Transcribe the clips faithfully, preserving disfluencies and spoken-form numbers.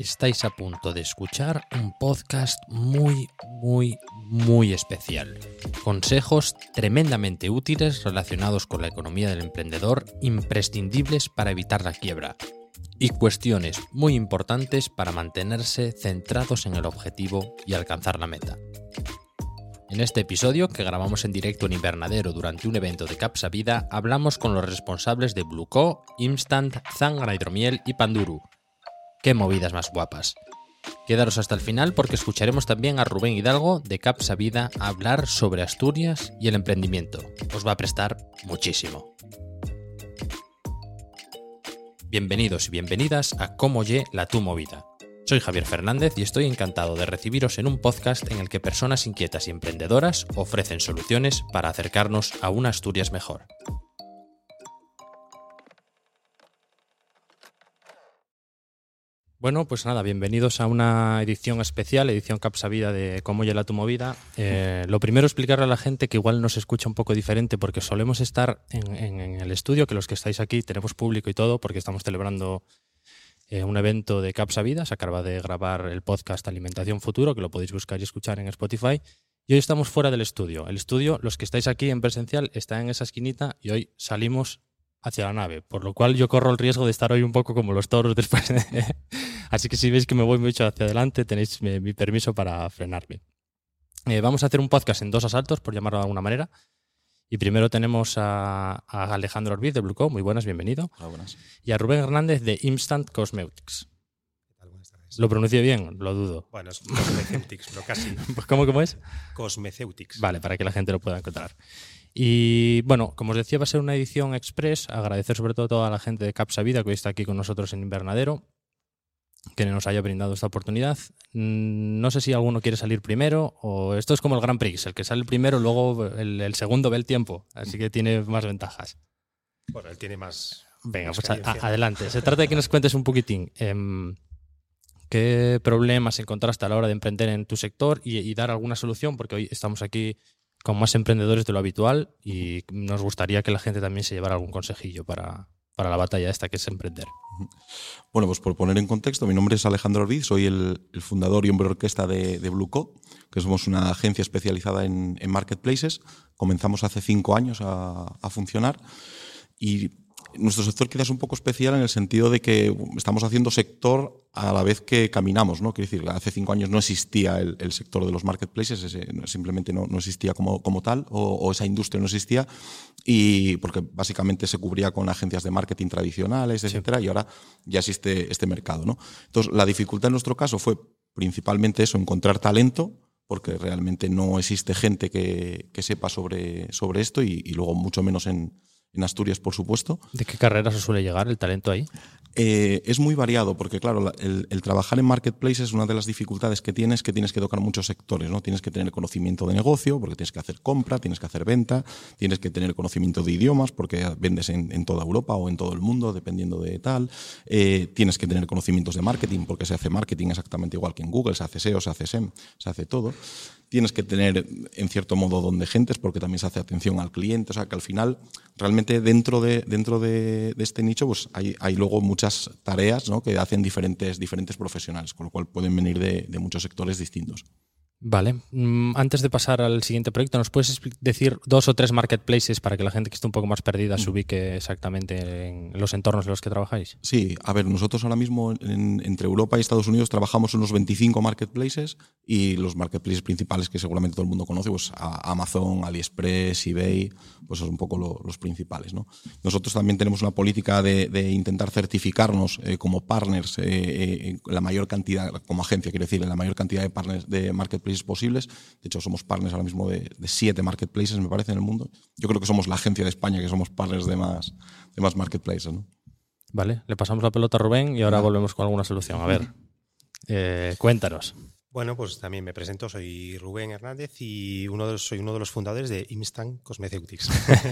Estáis a punto de escuchar un podcast muy, muy, muy especial. Consejos tremendamente útiles relacionados con la economía del emprendedor, imprescindibles para evitar la quiebra. Y cuestiones muy importantes para mantenerse centrados en el objetivo y alcanzar la meta. En este episodio, que grabamos en directo en Invernadero durante un evento de Capsavida, hablamos con los responsables de Bluco, Instant, Zángana Hidromiel y Panduru. ¡Qué movidas más guapas! Quedaros hasta el final porque escucharemos también a Rubén Hidalgo de Capsavida hablar sobre Asturias y el emprendimiento. Os va a prestar muchísimo. Bienvenidos y bienvenidas a Cómo Ye la Tu Movida. Soy Javier Fernández y estoy encantado de recibiros en un podcast en el que personas inquietas y emprendedoras ofrecen soluciones para acercarnos a una Asturias mejor. Bueno, pues nada, bienvenidos a una edición especial, edición Capsavida de Cómo Ye la Tu Movida. Eh, lo primero, explicarle a la gente que igual nos escucha un poco diferente porque solemos estar en, en, en el estudio, que los que estáis aquí tenemos público y todo porque estamos celebrando eh, un evento de Capsavida. Se acaba de grabar el podcast Alimentación Futuro, que lo podéis buscar y escuchar en Spotify. Y hoy estamos fuera del estudio. El estudio, los que estáis aquí en presencial, está en esa esquinita y hoy salimos hacia la nave, por lo cual yo corro el riesgo de estar hoy un poco como los toros después de... Así que si veis que me voy mucho hacia adelante, tenéis mi, mi permiso para frenarme. Eh, vamos a hacer un podcast en dos asaltos, por llamarlo de alguna manera. Y primero tenemos a, a Alejandro Orbiz de Bluco. Muy buenas, bienvenido. Hola, buenas. Y a Rubén Hernández de Instant Cosmetics. ¿Qué tal? Buenas tardes. ¿Lo pronuncio bien? Lo dudo. Bueno, es Cosmeceutics, pero casi. ¿Cómo, cómo es? Cosmeceutics. Vale, para que la gente lo pueda encontrar. Y bueno, como os decía, va a ser una edición express. Agradecer sobre todo a toda la gente de Capsavida que hoy está aquí con nosotros en Invernadero, que nos haya brindado esta oportunidad. No sé si alguno quiere salir primero o esto es como el Grand Prix, el que sale primero, luego el, el segundo ve el tiempo, así que tiene más ventajas. Bueno, él tiene más. Venga, pues a, a, adelante. Se trata de que nos cuentes un poquitín eh, qué problemas encontraste a la hora de emprender en tu sector y, y dar alguna solución, porque hoy estamos aquí con más emprendedores de lo habitual y nos gustaría que la gente también se llevara algún consejillo para, para la batalla esta que es emprender. Bueno, pues por poner en contexto, mi nombre es Alejandro Orbiz, soy el, el fundador y hombre orquesta de, de Bluco, que somos una agencia especializada en, en marketplaces. Comenzamos hace cinco años a, a funcionar y nuestro sector quizás es un poco especial en el sentido de que estamos haciendo sector a la vez que caminamos, ¿no? Quiero decir, hace cinco años no existía el, el sector de los marketplaces, ese, simplemente no, no existía como, como tal, o, o esa industria no existía, y porque básicamente se cubría con agencias de marketing tradicionales, etcétera, sí. Y ahora ya existe este mercado, ¿no? Entonces, la dificultad en nuestro caso fue principalmente eso, encontrar talento, porque realmente no existe gente que, que sepa sobre, sobre esto y, y luego mucho menos en En Asturias, por supuesto. ¿De qué carreras os suele llegar el talento ahí? Eh, es muy variado porque, claro, el, el trabajar en marketplaces, una de las dificultades que tienes es que tienes que tocar muchos sectores, ¿no? Tienes que tener conocimiento de negocio porque tienes que hacer compra, tienes que hacer venta, tienes que tener conocimiento de idiomas porque vendes en, en toda Europa o en todo el mundo, dependiendo de tal. Eh, tienes que tener conocimientos de marketing porque se hace marketing exactamente igual que en Google, se hace S E O, se hace S E M, se hace todo. Tienes que tener, en cierto modo, don de gentes porque también se hace atención al cliente. O sea, que al final, realmente dentro de, dentro de, de este nicho, pues hay, hay luego muchas tareas, ¿no? Que hacen diferentes, diferentes profesionales, con lo cual pueden venir de, de muchos sectores distintos. Vale. Antes de pasar al siguiente proyecto, ¿nos puedes decir dos o tres marketplaces para que la gente que esté un poco más perdida se ubique exactamente en los entornos en los que trabajáis? Sí, a ver, nosotros ahora mismo en, entre Europa y Estados Unidos trabajamos unos veinticinco marketplaces y los marketplaces principales que seguramente todo el mundo conoce, pues Amazon, AliExpress, eBay, pues son un poco lo, los principales, ¿no? Nosotros también tenemos una política de, de intentar certificarnos eh, como partners, eh, eh, la mayor cantidad, como agencia quiero decir, en la mayor cantidad de partners de marketplaces posibles. De hecho, somos partners ahora mismo de, de siete marketplaces, me parece, en el mundo. Yo creo que somos la agencia de España que somos partners de más, de más marketplaces, ¿no? Vale, le pasamos la pelota a Rubén y ahora ah. volvemos con alguna solución. A ver, eh, cuéntanos. Bueno, pues también me presento, soy Rubén Hernández y uno de los, soy uno de los fundadores de Instant Cosmeceutics,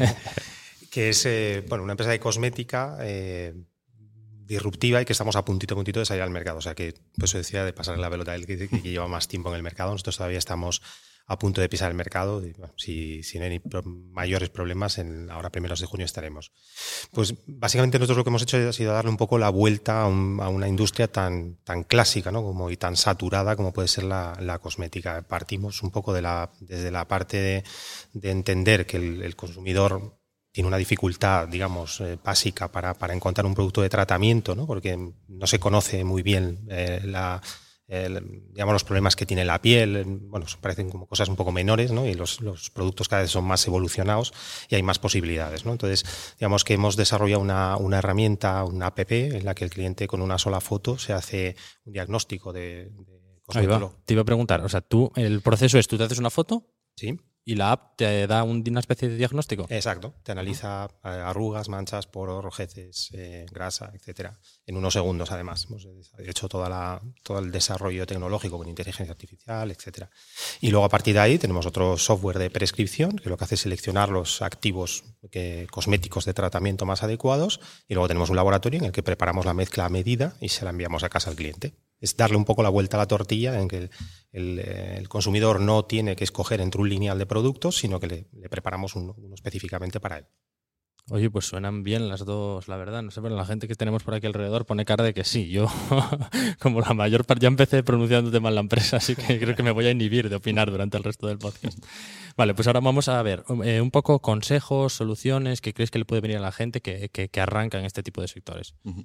que es eh, bueno, una empresa de cosmética eh, disruptiva y que estamos a puntito a puntito de salir al mercado. O sea que, pues eso decía de pasarle la pelota a él que, que lleva más tiempo en el mercado. Nosotros todavía estamos a punto de pisar el mercado. Y, bueno, si, si no hay pro, mayores problemas, en ahora primeros de junio estaremos. Pues básicamente nosotros lo que hemos hecho ha sido darle un poco la vuelta a, un, a una industria tan, tan clásica, ¿no? Como, y tan saturada como puede ser la, la cosmética. Partimos un poco de la, desde la parte de, de entender que el, el consumidor tiene una dificultad, digamos, eh, básica para, para encontrar un producto de tratamiento, ¿no? Porque no se conoce muy bien eh, la... El, digamos, los problemas que tiene la piel, bueno, parecen como cosas un poco menores, ¿no? Y los, los productos cada vez son más evolucionados y hay más posibilidades, ¿no? Entonces, digamos que hemos desarrollado una, una herramienta, una app, en la que el cliente con una sola foto se hace un diagnóstico de, de cosmetólogo. Te iba a preguntar, o sea, tú, el proceso es, tú te haces una foto, sí, y la app te da un, una especie de diagnóstico. Exacto, te analiza arrugas, manchas, poros, rojeces, eh, grasa, etcétera, en unos segundos además. Hemos hecho toda la, todo el desarrollo tecnológico con inteligencia artificial, etcétera. Y luego a partir de ahí tenemos otro software de prescripción que lo que hace es seleccionar los activos que, cosméticos de tratamiento más adecuados, y luego tenemos un laboratorio en el que preparamos la mezcla a medida y se la enviamos a casa al cliente. Es darle un poco la vuelta a la tortilla en que el, el, el consumidor no tiene que escoger entre un lineal de productos, sino que le, le preparamos uno, uno específicamente para él. Oye, pues suenan bien las dos, la verdad. No sé, pero la gente que tenemos por aquí alrededor pone cara de que sí. Yo, como la mayor parte, ya empecé pronunciándote mal la empresa, así que creo que me voy a inhibir de opinar durante el resto del podcast. Vale, pues ahora vamos a ver eh, un poco consejos, soluciones que crees que le puede venir a la gente que, que, que arranca en este tipo de sectores. Uh-huh.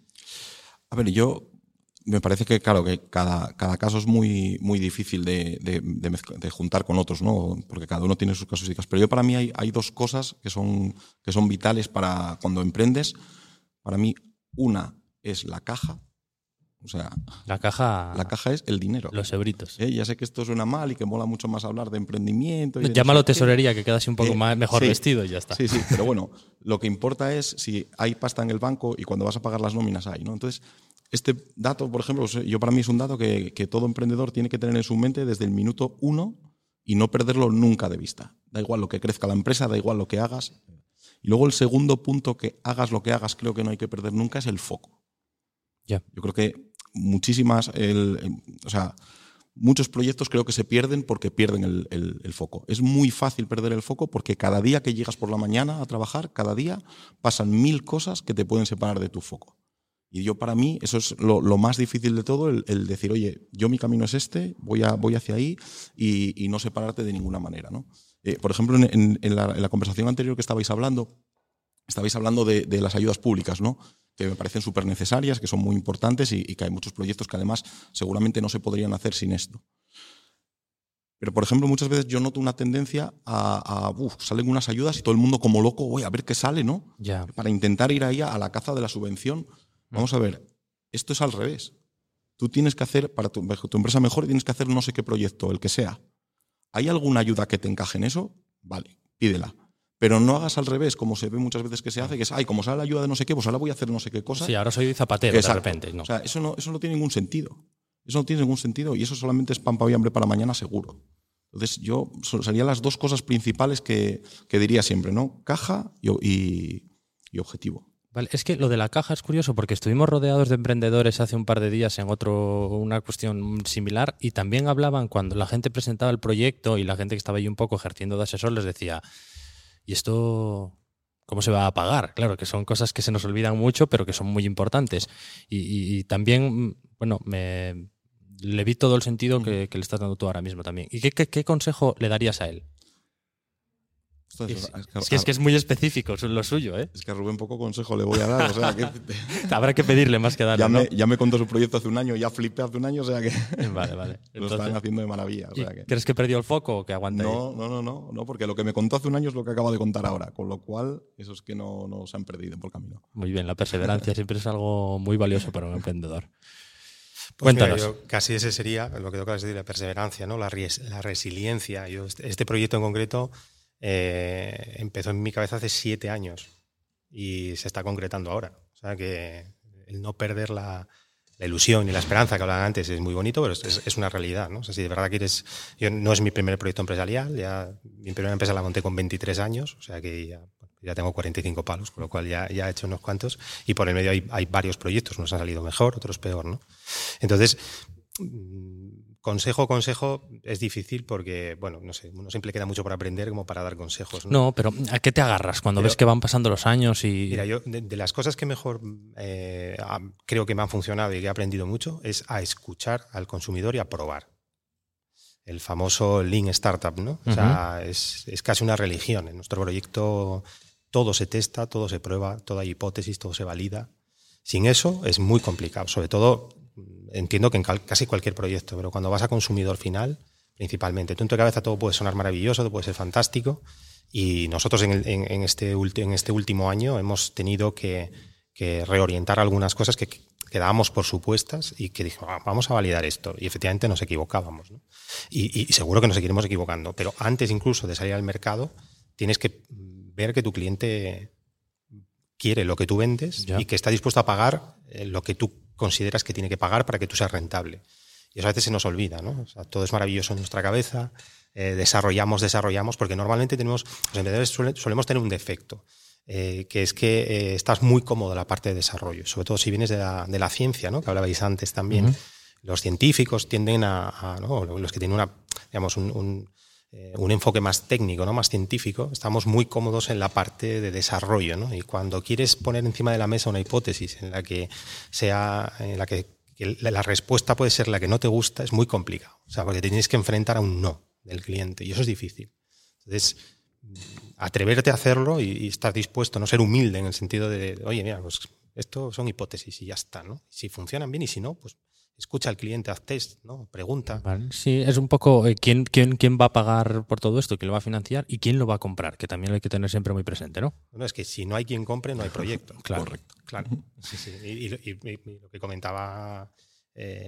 A ver, yo... Me parece que, claro, que cada, cada caso es muy, muy difícil de, de, de, mezcla, de juntar con otros, ¿no? Porque cada uno tiene sus casuísticas. Pero yo, para mí, hay, hay dos cosas que son, que son vitales para cuando emprendes. Para mí, una es la caja. O sea, la caja, la caja es el dinero. Los euritos. ¿Eh? Ya sé que esto suena mal y que mola mucho más hablar de emprendimiento. Y de Llámalo no sé tesorería, que queda así un poco eh, más, mejor sí, vestido y ya está. Sí, sí, pero bueno, lo que importa es si hay pasta en el banco y cuando vas a pagar las nóminas hay, ¿no? Entonces, este dato, por ejemplo, yo para mí es un dato que, que todo emprendedor tiene que tener en su mente desde el minuto uno y no perderlo nunca de vista. Da igual lo que crezca la empresa, da igual lo que hagas. Y luego el segundo punto, que hagas lo que hagas, creo que no hay que perder nunca, es el foco. Yeah. Yo creo que muchísimas, el, el, o sea, muchos proyectos creo que se pierden porque pierden el, el, el foco. Es muy fácil perder el foco porque cada día que llegas por la mañana a trabajar, cada día pasan mil cosas que te pueden separar de tu foco. Y yo, para mí, eso es lo, lo más difícil de todo, el, el decir, oye, yo mi camino es este, voy, a, voy hacia ahí y, y no separarte de ninguna manera, ¿no? Eh, por ejemplo, en, en, en, la, en la conversación anterior que estabais hablando, estabais hablando de, de las ayudas públicas, ¿no? Que me parecen súper necesarias, que son muy importantes y, y que hay muchos proyectos que además seguramente no se podrían hacer sin esto. Pero, por ejemplo, muchas veces yo noto una tendencia a, a uf, salen unas ayudas y todo el mundo como loco, oye, a ver qué sale, ¿no? Yeah. Para intentar ir ahí a la caza de la subvención. Vamos a ver, esto es al revés. Tú tienes que hacer, para tu, tu empresa mejor, tienes que hacer no sé qué proyecto, el que sea. ¿Hay alguna ayuda que te encaje en eso? Vale, pídela. Pero no hagas al revés, como se ve muchas veces que se hace, que es, ay, como sale la ayuda de no sé qué, pues ahora voy a hacer no sé qué cosa. Sí, ahora soy zapatero. Exacto. De repente. No. O sea, eso no, eso no tiene ningún sentido. Eso no tiene ningún sentido y eso solamente es pan para hoy, hambre para mañana, seguro. Entonces, yo serían las dos cosas principales que, que diría siempre, ¿no? Caja y, y, y objetivo. Vale, es que lo de la caja es curioso porque estuvimos rodeados de emprendedores hace un par de días en otro una cuestión similar y también hablaban cuando la gente presentaba el proyecto y la gente que estaba ahí un poco ejerciendo de asesor les decía, ¿y esto cómo se va a pagar? Claro, que son cosas que se nos olvidan mucho pero que son muy importantes. Y, y, y también, bueno, me, le vi todo el sentido que, que le estás dando tú ahora mismo también. ¿Y qué, qué, qué consejo le darías a él? Es, es, que, es que es que es muy específico lo suyo, ¿eh? Es que a Rubén poco consejo le voy a dar. O sea, que habrá que pedirle más que darle. Ya me, ¿no? ya me contó su proyecto hace un año, ya flipé hace un año, o sea que vale, vale. lo Entonces, están haciendo de maravilla. O sea que... ¿Crees que perdió el foco o que aguanta? No, ahí? no, no, no, no, porque lo que me contó hace un año es lo que acabo de contar ahora, con lo cual esos que no, no se han perdido por el camino. Muy bien, la perseverancia siempre es algo muy valioso para un emprendedor. Pues Cuéntanos. Mira, yo, casi ese sería lo que toca decir, la perseverancia, ¿no? La, res, la resiliencia. Yo, este, este proyecto en concreto eh, empezó en mi cabeza hace siete años y se está concretando ahora. O sea que el no perder la, la ilusión y la esperanza que hablaban antes es muy bonito, pero es, es una realidad, ¿no? O sea, si de verdad quieres... Yo, no es mi primer proyecto empresarial, ya mi primera empresa la monté con veintitrés años, o sea que ya... Ya tengo cuarenta y cinco palos, con lo cual ya, ya he hecho unos cuantos. Y por el medio hay, hay varios proyectos. Unos han salido mejor, otros peor, ¿no? Entonces, consejo, consejo es difícil porque, bueno, no sé, uno siempre queda mucho por aprender como para dar consejos. No, no pero ¿a qué te agarras cuando pero, ves que van pasando los años? Y mira, yo de, de las cosas que mejor eh, creo que me han funcionado y que he aprendido mucho es a escuchar al consumidor y a probar. El famoso Lean Startup, ¿no? Uh-huh. O sea, es, es casi una religión. En nuestro proyecto todo se testa, todo se prueba, toda hay hipótesis, todo se valida. Sin eso es muy complicado, sobre todo entiendo que en casi cualquier proyecto, pero cuando vas a consumidor final, principalmente, tú en tu cabeza todo puede sonar maravilloso, todo puede ser fantástico, y nosotros en, el, en, en, este, en este último año hemos tenido que, que reorientar algunas cosas que, que dábamos por supuestas y que dijimos, ah, vamos a validar esto, y efectivamente nos equivocábamos, ¿no? Y, y seguro que nos seguiremos equivocando, pero antes incluso de salir al mercado tienes que ver que tu cliente quiere lo que tú vendes ya. Y que está dispuesto a pagar lo que tú consideras que tiene que pagar para que tú seas rentable. Y eso a veces se nos olvida, ¿no? O sea, todo es maravilloso en nuestra cabeza, eh, desarrollamos, desarrollamos, porque normalmente tenemos, los emprendedores suele, solemos tener un defecto, eh, que es que eh, estás muy cómodo en la parte de desarrollo, sobre todo si vienes de la, de la ciencia, ¿no? Que hablabais antes también. Uh-huh. Los científicos tienden a, a ¿no? Los que tienen una, digamos, un, un, eh, un enfoque más técnico, ¿no? Más científico, estamos muy cómodos en la parte de desarrollo, ¿no? Y cuando quieres poner encima de la mesa una hipótesis en la que sea, en la que, que la respuesta puede ser la que no te gusta, es muy complicado. O sea, porque te tienes que enfrentar a un no del cliente y eso es difícil. Entonces, atreverte a hacerlo y, y estar dispuesto, no ser humilde en el sentido de, oye, mira, pues esto son hipótesis y ya está, ¿no? Si funcionan bien y si no, pues escucha al cliente, haz test, ¿no? Pregunta. Vale. Sí, es un poco eh, ¿quién, quién, quién va a pagar por todo esto, quién lo va a financiar y quién lo va a comprar, que también lo hay que tener siempre muy presente, ¿no? Bueno, es que si no hay quien compre, no hay proyecto. Claro. Correcto. Claro. Sí, sí. Y, y, y, y lo que comentaba eh,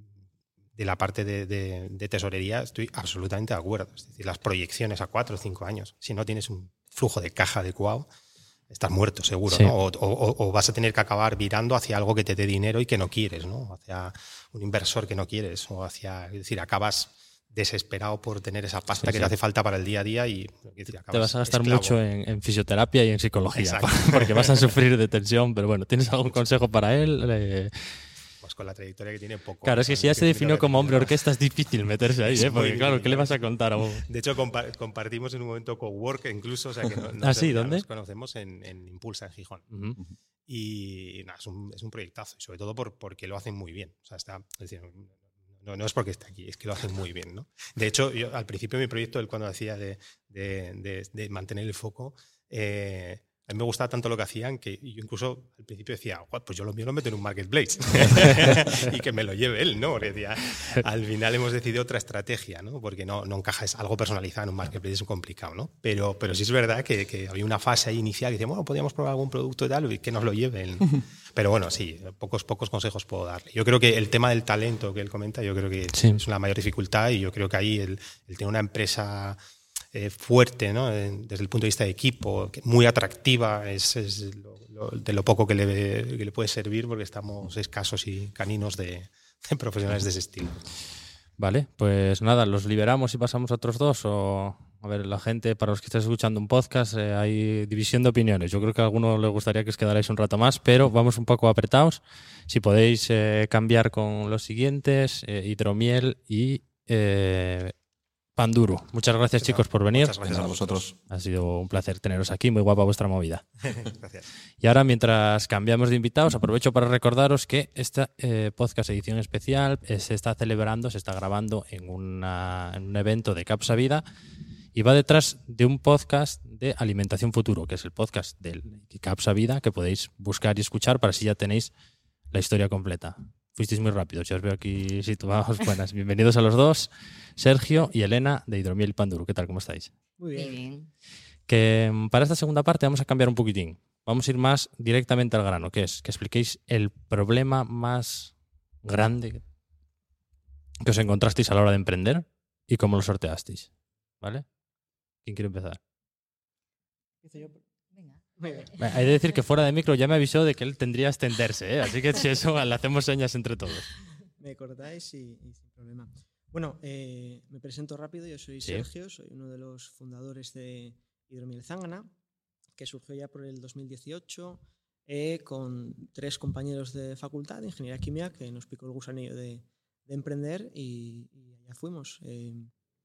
de la parte de, de, de tesorería, estoy absolutamente de acuerdo. Es decir, las proyecciones a cuatro o cinco años, si no tienes un flujo de caja adecuado, estás muerto, seguro, sí. ¿no? O, o, o vas a tener que acabar virando hacia algo que te dé dinero y que no quieres, ¿no? Hacia un inversor que no quieres, o hacia, es decir, acabas desesperado por tener esa pasta sí, que sí. te hace falta para el día a día y es decir, te vas a gastar esclavo. mucho en, en fisioterapia y en psicología, porque vas a sufrir de tensión, pero bueno, ¿tienes algún consejo para él? Eh... Pues con la trayectoria que tiene poco. Claro, es que si ya se definió como hombre orquesta es difícil meterse ahí, ¿eh? Porque claro, ¿qué le vas a contar a vos? De hecho, compa- compartimos en un momento cowork incluso, o sea que no, no ¿Ah, sé, sí? ¿Dónde? Nos conocemos en, en Impulsa, en Gijón. Uh-huh. Y nada, es un, es un proyectazo, y sobre todo por, porque lo hacen muy bien. O sea, está, es decir, no, no es porque esté aquí, es que lo hacen muy bien, ¿no? De hecho, yo, al principio de mi proyecto, él cuando decía de, de, de, de mantener el foco, eh, a mí me gustaba tanto lo que hacían que yo incluso al principio decía, pues yo lo mío lo meto en un marketplace y que me lo lleve él, ¿no? Porque decía, al final hemos decidido otra estrategia, ¿no? Porque no, no encaja, es algo personalizado en un marketplace, es complicado, ¿no? Pero, pero sí es verdad que, que había una fase ahí inicial que decíamos, bueno, podríamos probar algún producto y tal y que nos lo lleven. Pero bueno, sí, pocos, pocos consejos puedo darle. Yo creo que el tema del talento que él comenta, yo creo que sí. es una mayor dificultad y yo creo que ahí el, el tener una empresa Eh, fuerte, ¿no? Desde el punto de vista de equipo, muy atractiva, es, es lo, lo, de lo poco que le, que le puede servir porque estamos escasos y caninos de, de profesionales de ese estilo. Vale, pues nada, ¿los liberamos y pasamos a otros dos? O, a ver, la gente, para los que estáis escuchando un podcast, eh, hay división de opiniones. Yo creo que a algunos les gustaría que os quedarais un rato más, pero vamos un poco apretados. Si podéis eh, cambiar con los siguientes, eh, Hidromiel y... Eh, Panduro. Muchas gracias, chicos, por venir. Muchas gracias a vosotros. Ha sido un placer teneros aquí. Muy guapa vuestra movida. Gracias. Y ahora, mientras cambiamos de invitados, aprovecho para recordaros que esta eh, podcast edición especial eh, se está celebrando, se está grabando en, una, en un evento de Capsa Vida y va detrás de un podcast de Alimentación Futuro, que es el podcast de Capsa Vida, que podéis buscar y escuchar para si ya tenéis la historia completa. Fuisteis muy rápidos, ya os veo aquí situados. Buenas, bienvenidos a los dos, Sergio y Elena de Hidromiel y Panduro. ¿Qué tal? ¿Cómo estáis? Muy bien. Muy bien. Que para esta segunda parte vamos a cambiar un poquitín. Vamos a ir más directamente al grano, que es que expliquéis el problema más grande que os encontrasteis a la hora de emprender y cómo lo sorteasteis. ¿Vale? ¿Quién quiere empezar? Empiezo yo. Hay de decir que fuera de micro ya me avisó de que él tendría que extenderse, ¿eh? Así que si eso le hacemos señas entre todos. Me cortáis y, y sin problema. Bueno, eh, me presento rápido. Yo soy sí. Sergio, soy uno de los fundadores de Hidromiel Zángana, que surgió ya por el dos mil dieciocho eh, con tres compañeros de facultad de Ingeniería Química que nos picó el gusanillo de, de emprender y, y allá fuimos. Eh,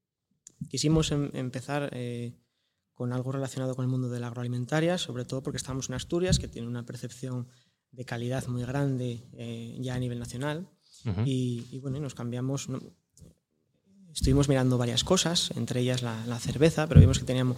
quisimos em, empezar eh, con algo relacionado con el mundo de la agroalimentaria, sobre todo porque estamos en Asturias, que tiene una percepción de calidad muy grande eh, ya a nivel nacional. Uh-huh. y, y bueno, y nos cambiamos. ¿no? Estuvimos mirando varias cosas, entre ellas la, la cerveza, pero vimos que teníamos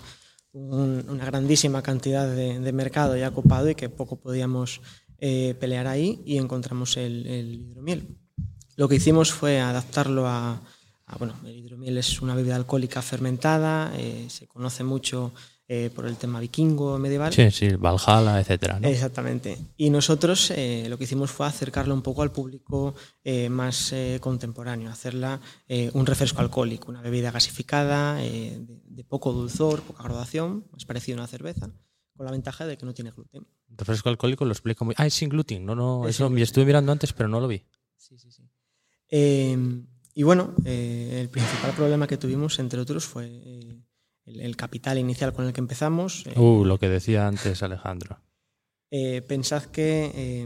un, una grandísima cantidad de, de mercado ya ocupado y que poco podíamos eh, pelear ahí, y encontramos el, el hidromiel. Lo que hicimos fue adaptarlo a, a bueno, el hidromiel es una bebida alcohólica fermentada, eh, se conoce mucho eh, por el tema vikingo medieval. Sí, sí, Valhalla, etcétera, ¿no? Exactamente. Y nosotros eh, lo que hicimos fue acercarlo un poco al público eh, más eh, contemporáneo, hacerla eh, un refresco alcohólico, una bebida gasificada, eh, de, de poco dulzor, poca graduación, más parecido a una cerveza, con la ventaja de que no tiene gluten. Refresco alcohólico lo explico muy... Ah, es sin gluten. No, no, es eso me estuve mirando antes, pero no lo vi. Sí, sí, sí. Eh, y bueno, eh, el principal problema que tuvimos, entre otros, fue... Eh, El, el capital inicial con el que empezamos. Eh, uh, lo que decía antes Alejandro. Eh, pensad que eh,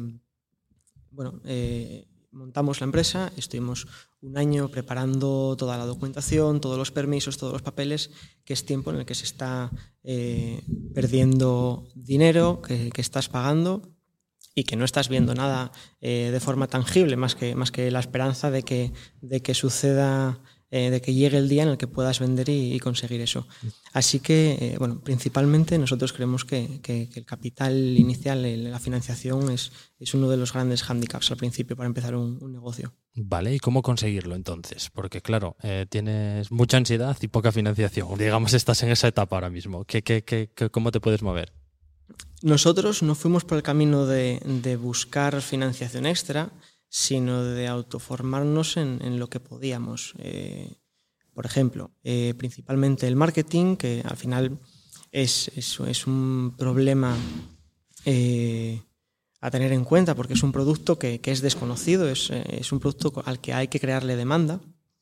bueno, eh, montamos la empresa, estuvimos un año preparando toda la documentación, todos los permisos, todos los papeles, que es tiempo en el que se está eh, perdiendo dinero, que, que estás pagando y que no estás viendo nada eh, de forma tangible, más que, más que la esperanza de que, de que suceda... de que llegue el día en el que puedas vender y, y conseguir eso. Así que, eh, bueno, principalmente nosotros creemos que, que, que el capital inicial, la financiación, es, es uno de los grandes hándicaps al principio para empezar un, un negocio. Vale, ¿y cómo conseguirlo entonces? Porque claro, eh, tienes mucha ansiedad y poca financiación. Digamos, estás en esa etapa ahora mismo. ¿Qué, qué, qué, ¿Cómo te puedes mover? Nosotros no fuimos por el camino de, de buscar financiación extra, sino de autoformarnos en, en lo que podíamos. Eh, por ejemplo, eh, principalmente el marketing, que al final es, es, es un problema eh, a tener en cuenta, porque es un producto que, que es desconocido, es, es un producto al que hay que crearle demanda.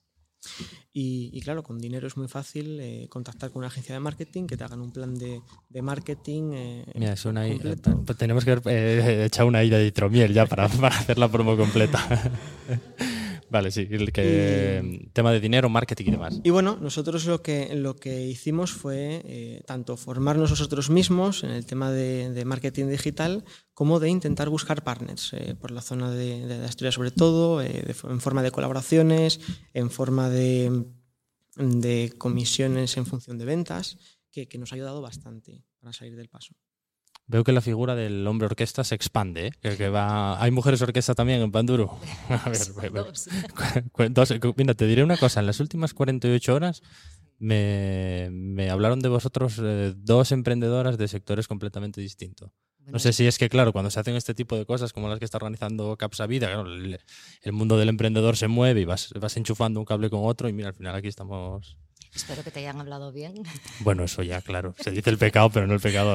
Y, y claro, con dinero es muy fácil eh, contactar con una agencia de marketing que te hagan un plan de, de marketing eh, Mira, es una completo. I, tenemos que haber eh, echado una ida de hidromiel ya para, para hacer la promo completa. Vale, sí, el que, y, tema de dinero, marketing y demás. Y bueno, nosotros lo que, lo que hicimos fue eh, tanto formarnos nosotros mismos en el tema de, de marketing digital, como de intentar buscar partners eh, por la zona de, de Asturias sobre todo, eh, de, en forma de colaboraciones, en forma de, de comisiones en función de ventas, que, que nos ha ayudado bastante para salir del paso. Veo que la figura del hombre orquesta se expande, ¿eh? que, que va... ¿Hay mujeres orquesta también en Panduro? A ver, dos. dos. Mira, te diré una cosa. En las últimas cuarenta y ocho horas me, me hablaron de vosotros eh, dos emprendedoras de sectores completamente distintos. No sé si es que, claro, cuando se hacen este tipo de cosas como las que está organizando Capsavida, claro, el, el mundo del emprendedor se mueve y vas, vas enchufando un cable con otro y mira, al final aquí estamos... Espero que te hayan hablado bien. Bueno, eso ya, claro. Se dice el pecado, pero no el pecador.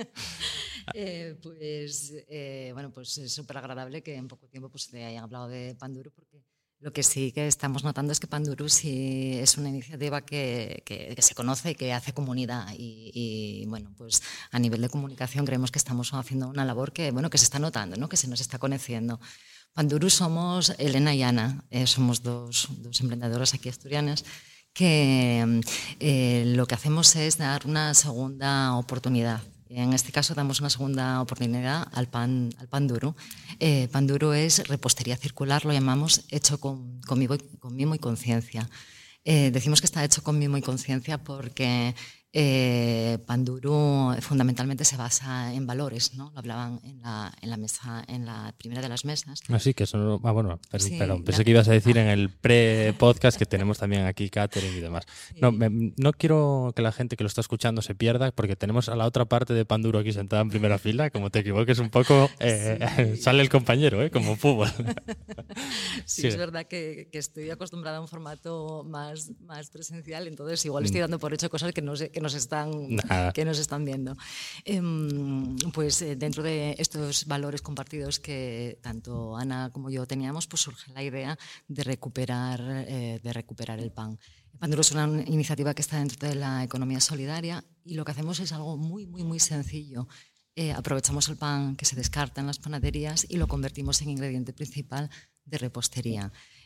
eh, pues, eh, bueno, pues es súper agradable que en poco tiempo pues, te hayan hablado de Panduro, porque lo que sí que estamos notando es que Panduro sí es una iniciativa que, que, que se conoce y que hace comunidad. Y, y, bueno, pues a nivel de comunicación creemos que estamos haciendo una labor que, bueno, que se está notando, ¿no? Que se nos está conociendo. Panduro somos Elena y Ana, eh, somos dos, dos emprendedoras aquí asturianas, que eh, lo que hacemos es dar una segunda oportunidad. En este caso damos una segunda oportunidad al pan, al pan duro. Eh, pan duro es repostería circular, lo llamamos, hecho con, con, mimo, con mimo y conciencia. Eh, decimos que está hecho con mimo y conciencia porque eh, Panduro fundamentalmente se basa en valores, ¿no? Lo hablaban en la, en la mesa, en la primera de las mesas. Ah, sí, que eso. Ah, bueno, per, sí, perdón, pensé la, que ibas a decir en el pre-podcast que tenemos también aquí catering y demás. No, me, no quiero que la gente que lo está escuchando se pierda, porque tenemos a la otra parte de Panduro aquí sentada en primera fila. Como te equivoques un poco, eh, sí. sale el compañero, ¿eh? Como fútbol. Sí, sí, es verdad que, que estoy acostumbrada a un formato más, más presencial, entonces igual estoy dando por hecho cosas que no sé, que nos están, que nos están viendo. Eh, pues eh, dentro de estos valores compartidos que tanto Ana como yo teníamos, pues surge la idea de recuperar, eh, de recuperar el pan. Panduro es una iniciativa que está dentro de la economía solidaria y lo que hacemos es algo muy, muy, muy sencillo. Eh, aprovechamos el pan que se descarta en las panaderías y lo convertimos en ingrediente principal de repostería.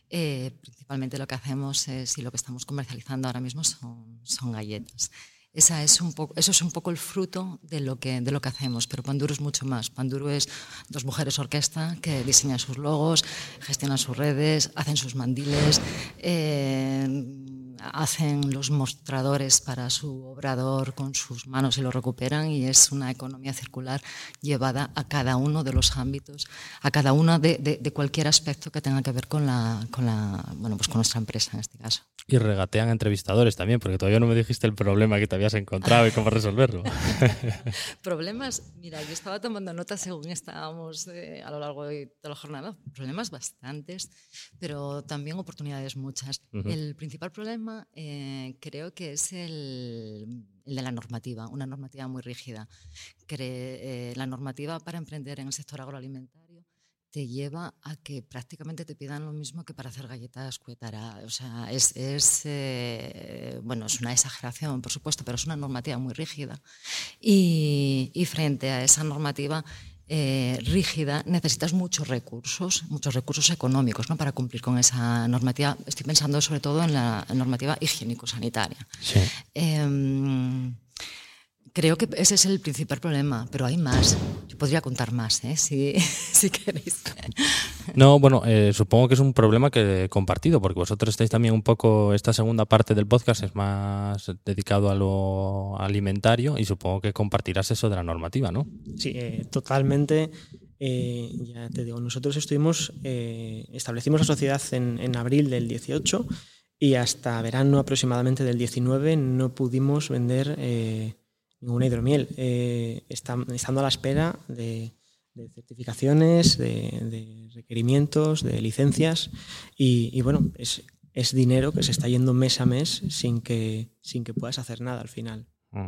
Eh, principalmente lo que hacemos es, y lo que estamos comercializando ahora mismo son, son galletas. Esa es un poco, eso es un poco el fruto de lo que, de lo que hacemos, pero Panduro es mucho más. Panduro es dos mujeres orquesta que diseñan sus logos, gestionan sus redes, hacen sus mandiles, eh, hacen los mostradores para su obrador con sus manos y lo recuperan, y es una economía circular llevada a cada uno de los ámbitos, a cada uno de, de, de cualquier aspecto que tenga que ver con, la, con, la, bueno, pues con nuestra empresa en este caso. Y regatean entrevistadores también, porque todavía no me dijiste el problema que te habías encontrado y cómo resolverlo. Problemas, mira, yo estaba tomando notas según estábamos eh, a lo largo de la jornada. Problemas bastantes, pero también oportunidades muchas. Uh-huh. El principal problema eh, creo que es el, el de la normativa, una normativa muy rígida. Cre- eh, la normativa para emprender en el sector agroalimentario te lleva a que prácticamente te pidan lo mismo que para hacer galletas Cuétara. O sea, es, es, eh, bueno, es una exageración, por supuesto, pero es una normativa muy rígida. Y, y frente a esa normativa eh, rígida necesitas muchos recursos, muchos recursos económicos, ¿no?, para cumplir con esa normativa. Estoy pensando sobre todo en la normativa higiénico-sanitaria. Sí. Eh, Creo que ese es el principal problema, pero hay más. Yo podría contar más, ¿eh? si, si queréis. No, bueno, eh, supongo que es un problema que compartido, porque vosotros estáis también un poco, esta segunda parte del podcast es más dedicado a lo alimentario, y supongo que compartirás eso de la normativa, ¿no? Sí, eh, totalmente. Eh, ya te digo, nosotros estuvimos, eh, establecimos la sociedad en, en abril del dieciocho, y hasta verano aproximadamente del diecinueve no pudimos vender eh, ninguna hidromiel, eh, está, estando a la espera de, de certificaciones, de, de requerimientos, de licencias, y, y bueno, es, es dinero que se está yendo mes a mes sin que, sin que puedas hacer nada al final. Mm.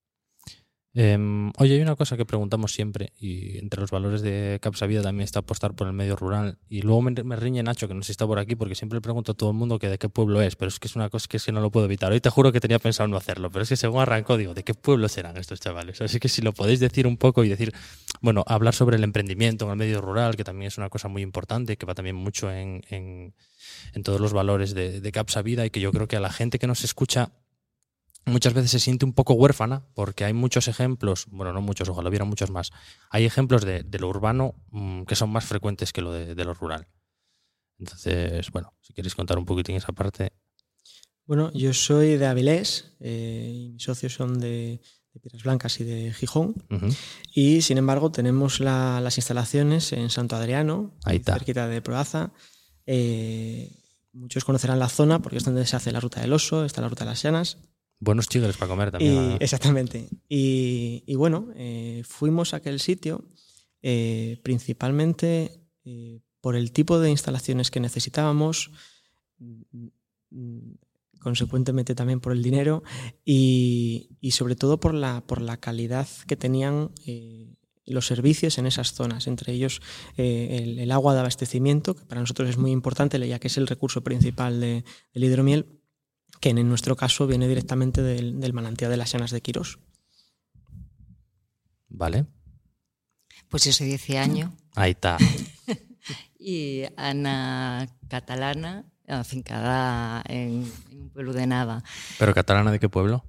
Eh, oye, hay una cosa que preguntamos siempre, y entre los valores de Capsavida también está apostar por el medio rural, y luego me, me riñe Nacho, que no sé si está por aquí, porque siempre le pregunto a todo el mundo que de qué pueblo es, pero es que es una cosa que, es que no lo puedo evitar. Hoy te juro que tenía pensado no hacerlo, pero es que según arrancó digo, ¿de qué pueblo serán estos chavales? Así que si lo podéis decir un poco y decir, bueno, hablar sobre el emprendimiento en el medio rural, que también es una cosa muy importante, que va también mucho en, en, en todos los valores de, de Capsavida, y que yo creo que a la gente que nos escucha muchas veces se siente un poco huérfana, porque hay muchos ejemplos, bueno, no muchos, ojalá hubiera muchos más, hay ejemplos de, de lo urbano mmm, que son más frecuentes que lo de, de lo rural. Entonces, bueno, si queréis contar un poquitín esa parte. Bueno, yo soy de Avilés, eh, y mis socios son de, de Piedras Blancas y de Gijón, uh-huh. y sin embargo tenemos la, las instalaciones en Santo Adriano, ahí está, cerquita de Proaza. Eh, muchos conocerán la zona porque es donde se hace la Ruta del Oso, está la Ruta de las Llanas. Buenos chigres para comer también. Y, exactamente. Y, y bueno, eh, fuimos a aquel sitio eh, principalmente eh, por el tipo de instalaciones que necesitábamos, consecuentemente también por el dinero, y, y sobre todo por la, por la calidad que tenían eh, los servicios en esas zonas, entre ellos eh, el, el agua de abastecimiento, que para nosotros es muy importante, ya que es el recurso principal de, del hidromiel, que en nuestro caso viene directamente del, del manantial de las Llanas de Quirós. Vale. Pues yo soy de Ciaño. Ahí está. Y Ana catalana, afincada en, en un pueblo de Nava. ¿Pero catalana de qué pueblo?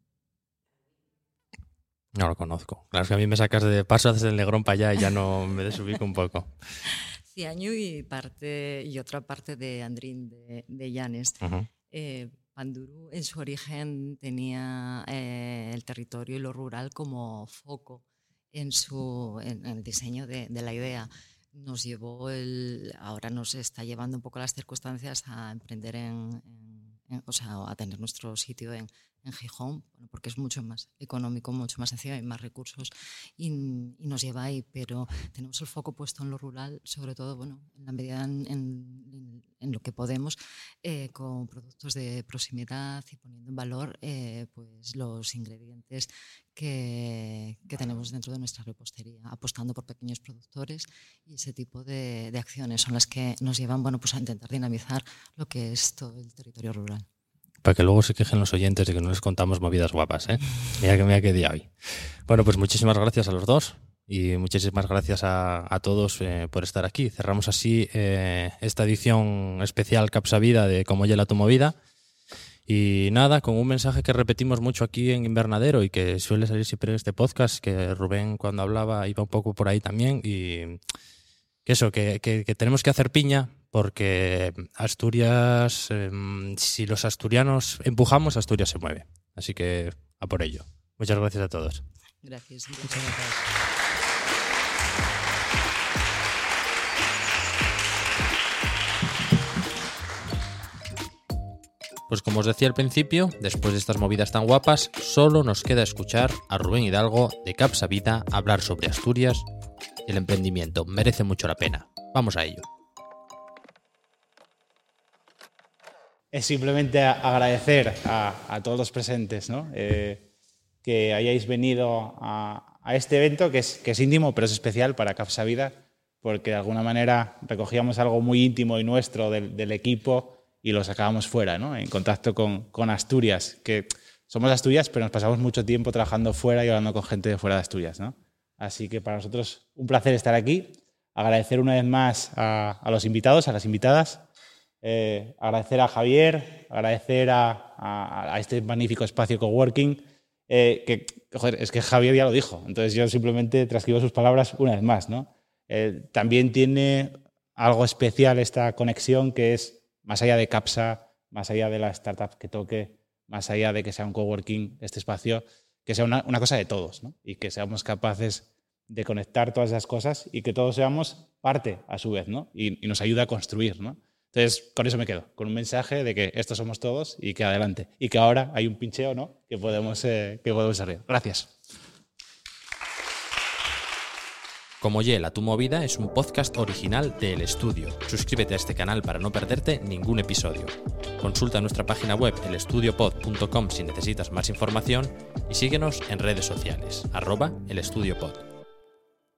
No lo conozco. Claro, es que a mí me sacas de paso desde el Negrón para allá y ya no me desubico un poco. Ciaño y, parte, y otra parte de Andrín, de, de Llanes. Uh-huh. Eh, Panduro en su origen tenía eh, el territorio y lo rural como foco en, su, en, en el diseño de, de la idea. Nos llevó el, ahora nos está llevando un poco las circunstancias a emprender en, en, en o sea, a tener nuestro sitio en, en Gijón, bueno, porque es mucho más económico, mucho más sencillo, hay más recursos y, y nos lleva ahí, pero tenemos el foco puesto en lo rural, sobre todo, bueno, en la medida en, en, en lo que podemos, eh, con productos de proximidad y poniendo en valor eh, pues los ingredientes que, que tenemos dentro de nuestra repostería, apostando por pequeños productores, y ese tipo de, de acciones son las que nos llevan, bueno, pues a intentar dinamizar lo que es todo el territorio rural. Para que luego se quejen los oyentes de que no les contamos movidas guapas, ¿eh? Mira que me ha quedado hoy. Bueno, pues muchísimas gracias a los dos. Y muchísimas gracias a, a todos eh, por estar aquí. Cerramos así eh, esta edición especial Capsavida de Cómo Yela tu Movida. Y nada, con un mensaje que repetimos mucho aquí en Invernadero y que suele salir siempre en este podcast, que Rubén cuando hablaba iba un poco por ahí también, y que eso, que, que, que tenemos que hacer piña, porque Asturias, eh, si los asturianos empujamos, Asturias se mueve. Así que a por ello. Muchas gracias a todos. Gracias. Muchas gracias. Pues como os decía al principio, después de estas movidas tan guapas, solo nos queda escuchar a Rubén Hidalgo de Capsavida hablar sobre Asturias y el emprendimiento. Merece mucho la pena. Vamos a ello. Es simplemente agradecer a, a todos los presentes, ¿no? Eh, que hayáis venido a, a este evento que es, que es íntimo, pero es especial para Capsavida, porque de alguna manera recogíamos algo muy íntimo y nuestro del, del equipo y lo sacábamos fuera, ¿no? En contacto con, con Asturias, que somos Asturias, pero nos pasamos mucho tiempo trabajando fuera y hablando con gente de fuera de Asturias, ¿no? Así que para nosotros un placer estar aquí, agradecer una vez más a, a los invitados, a las invitadas, eh, agradecer a Javier, agradecer a, a, a este magnífico espacio coworking, eh, que joder, es que Javier ya lo dijo, entonces yo simplemente transcribo sus palabras una vez más, ¿no? Eh, también tiene algo especial esta conexión, que es más allá de Capsa, más allá de la startup que toque, más allá de que sea un coworking, este espacio, que sea una, una cosa de todos, ¿no? Y que seamos capaces de conectar todas esas cosas y que todos seamos parte a su vez, ¿no? Y, y nos ayuda a construir, ¿no? Entonces, con eso me quedo, con un mensaje de que estos somos todos y que adelante. Y que ahora hay un pincheo, ¿no? Que podemos, eh, que podemos hacer. Gracias. Como Yela tu Movida es un podcast original de El Estudio. Suscríbete a este canal para no perderte ningún episodio. Consulta nuestra página web el estudio pod punto com si necesitas más información y síguenos en redes sociales, arroba elestudiopod.